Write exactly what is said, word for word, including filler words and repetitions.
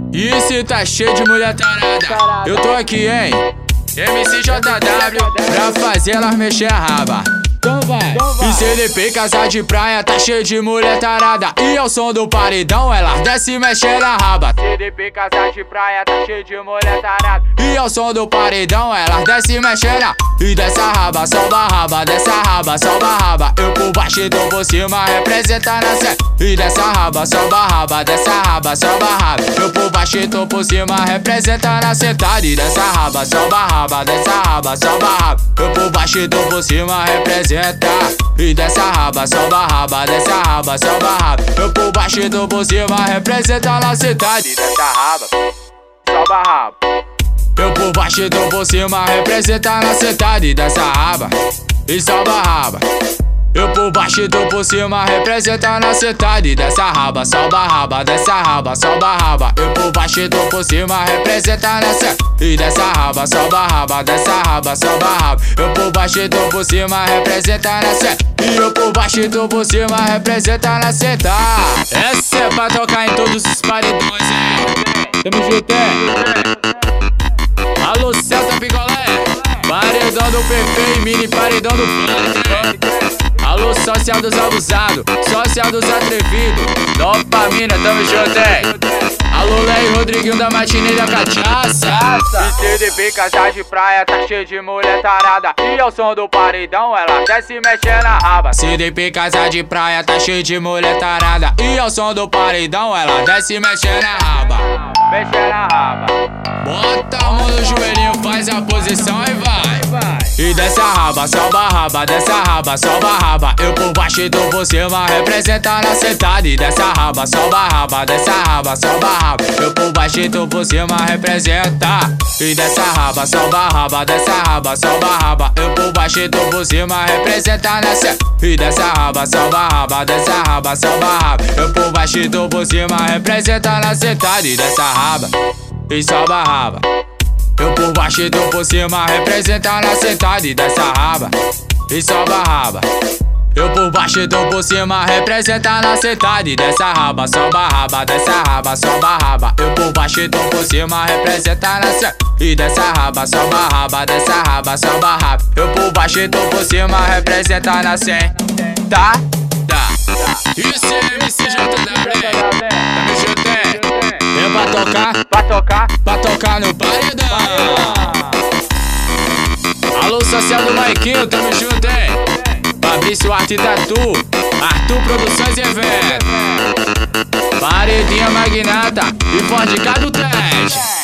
E se tá cheio de mulher tarada, eu tô aqui, hein? M C J W, pra fazer elas mexer a raba. Então vai. E C D P casa de praia, tá cheio de mulher tarada. E ao som do paredão, elas desce e mexe na raba. C D P casa de praia, tá cheio de mulher tarada. E ao som do paredão, elas desce e mexe na. E dessa raba, sobe a raba, dessa raba, sobe a raba. Eu por baixo e tô por cima, representando a cena. E dessa raba, sobe a raba, dessa raba, sobe a raba. Eu por baixo e tô por cima, representando a sentada. E dessa raba, sobe a raba, dessa raba, sobe a raba. Eu por baixo e tô por cima, representando. E dessa raba, sobe a raba, dessa raba, sobe a raba. Eu por baixo e tô por cima, representando a cidade. E dessa raba, sobe a raba. Eu por baixo e tô por cima, representando a cidade. E dessa raba, e sobe a raba. Eu por baixo e tô por cima, representando a cidade. E dessa raba, sobe a raba, dessa raba, sobe a raba. Eu por baixo e tô por cima, representando a cidade. E dessa raba, sobe a raba, dessa raba, sobe a raba. Eu por baixo e tô por cima, representando a cidade. E eu por baixo e tô por cima, representando a cidade. Essa é pra tocar em todos os paredões, hein? Tamo junto, é. Alô, Celta Picolé, paredão do P P e mini paredão do funk. Alô, social dos abusados, social dos atrevidos. Dopamina, tamo junto, hein? Alô, Léo Rodriguinho da matinê da cachaça. E C D P casa de praia, tá cheio de mulher tarada. E ao som do paredão, ela desce e mexe na raba. C D P casa de praia, tá cheio de mulher tarada. E ao som do paredão, ela desce e mexe na raba. Mexe na raba. Bota a mão no joelhinho, faz a posição e vai. E dessa raba, sobe a raba, dessa raba, sobe a raba. Eu por baixo e tô por cima, representando a sentada. E dessa raba, sobe a raba, dessa raba, sobe a raba. Eu por baixo e tô por cima, representa. E dessa raba, sobe a raba, dessa raba, sobe a raba. Eu por baixo e tô por cima, representando a sentada. E dessa raba, sobe a raba, dessa raba, sobe a raba. Eu por baixo e tô por cima, representando a sentada. E dessa raba, e sobe a raba. Eu por baixo e tô por cima, representando a sentada. E dessa raba, e sobe a raba. Eu por baixo e tô por cima, representando a sentada. E dessa raba, sobe a raba, dessa raba, sobe a raba. Eu por baixo e tô por cima, representando a sentada. E dessa raba, sobe a raba, dessa raba, sobe a raba. Eu por baixo e tô por cima, representando a sentada. Tá, tá. Isso é M C J W, tamo junto, é. É pra tocar, pra tocar, pra tocar no paredão. Alô, social do Maiquinho, tamo junto, hein? Fabrício Arte Tatu, Arthur Produções e Eventos, Paredinha Magnata e Ford K do Trash.